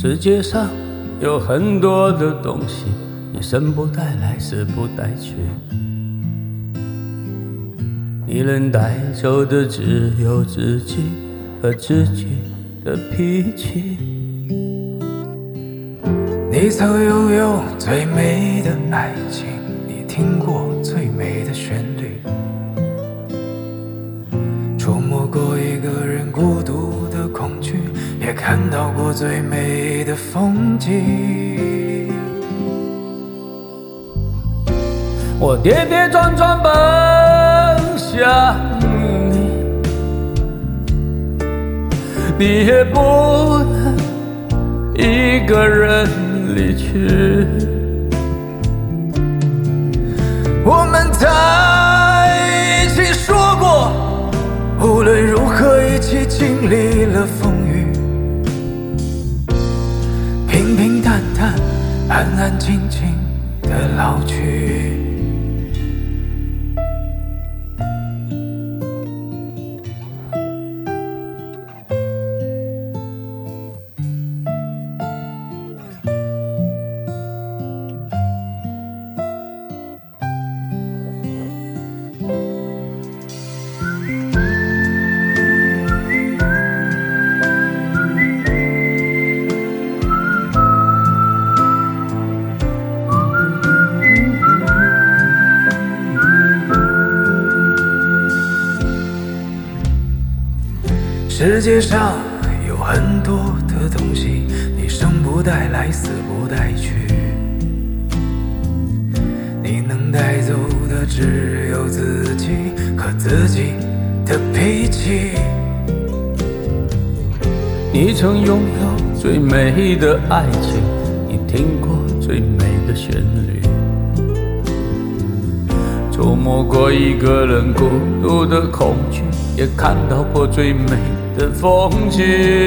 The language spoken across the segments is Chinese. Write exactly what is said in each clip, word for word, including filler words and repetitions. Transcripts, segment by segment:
世界上有很多的东西，你生不带来，死不带去，你能带走的只有自己和自己的脾气。 你曾拥有最美的爱情，你听过最美的旋律，触摸过一个人孤独的恐惧，也看到过最美的风景。 我跌跌撞撞奔向你，你也不能一个人离去。 我们在一起说过，无论如何一起经历了风雨，平平淡淡，安安静静的老去。世界上有很多的东西，你生不带来，死不带去，你能带走的只有自己和自己的脾气。 你曾拥有最美的爱情，你听过最美的旋律，触摸过一个人孤独的恐惧，也看到过最美的风景。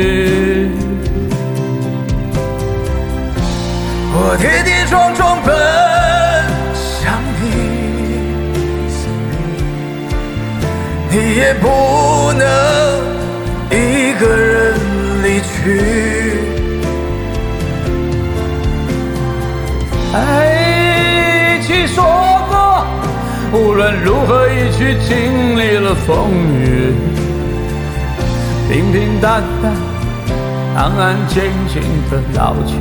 我跌跌撞撞奔向你，你也不能一个人离去。 一起说过，无论如何一起经历了风雨，平平淡淡，安安静静的老去。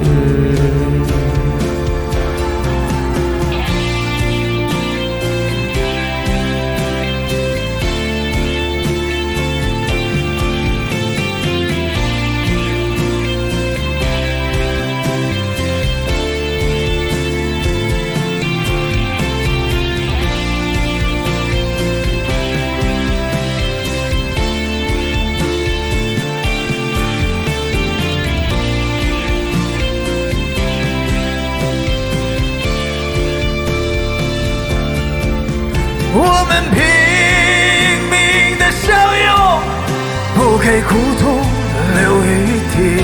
我们拼命的相拥，不给苦痛留余地。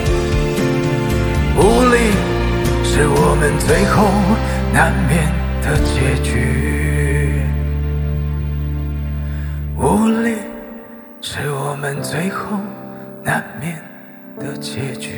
无力是我们最后难免的结局，无力是我们最后难免的结局。